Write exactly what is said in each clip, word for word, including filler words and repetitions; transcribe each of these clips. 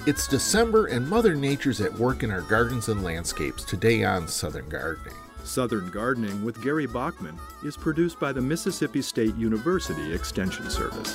It's December and Mother Nature's at work in our gardens and landscapes today on Southern Gardening. Southern Gardening with Gary Bachman is produced by the Mississippi State University Extension Service.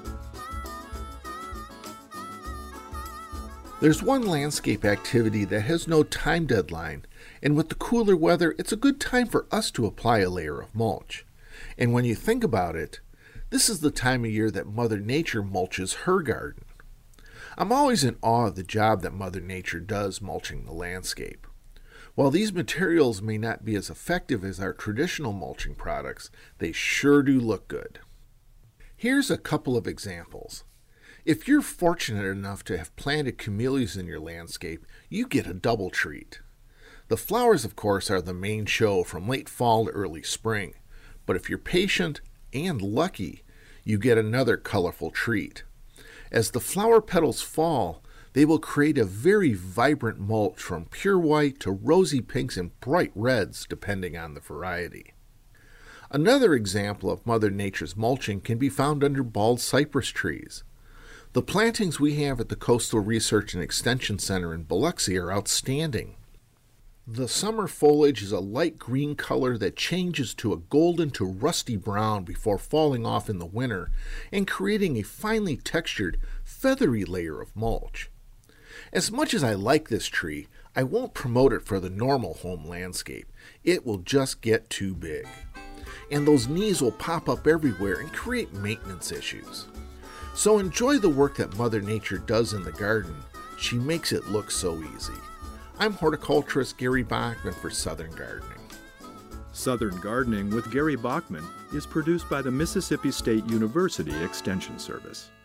There's one landscape activity that has no time deadline, and with the cooler weather, it's a good time for us to apply a layer of mulch. And when you think about it, this is the time of year that Mother Nature mulches her garden. I'm always in awe of the job that Mother Nature does mulching the landscape. While these materials may not be as effective as our traditional mulching products, they sure do look good. Here's a couple of examples. If you're fortunate enough to have planted camellias in your landscape, you get a double treat. The flowers, of course, are the main show from late fall to early spring, but if you're patient and lucky, you get another colorful treat. As the flower petals fall, they will create a very vibrant mulch from pure white to rosy pinks and bright reds, depending on the variety. Another example of Mother Nature's mulching can be found under bald cypress trees. The plantings we have at the Coastal Research and Extension Center in Biloxi are outstanding. The summer foliage is a light green color that changes to a golden to rusty brown before falling off in the winter and creating a finely textured, feathery layer of mulch. As much as I like this tree, I won't promote it for the normal home landscape. It will just get too big. And those knees will pop up everywhere and create maintenance issues. So enjoy the work that Mother Nature does in the garden. She makes it look so easy. I'm horticulturist Gary Bachman for Southern Gardening. Southern Gardening with Gary Bachman is produced by the Mississippi State University Extension Service.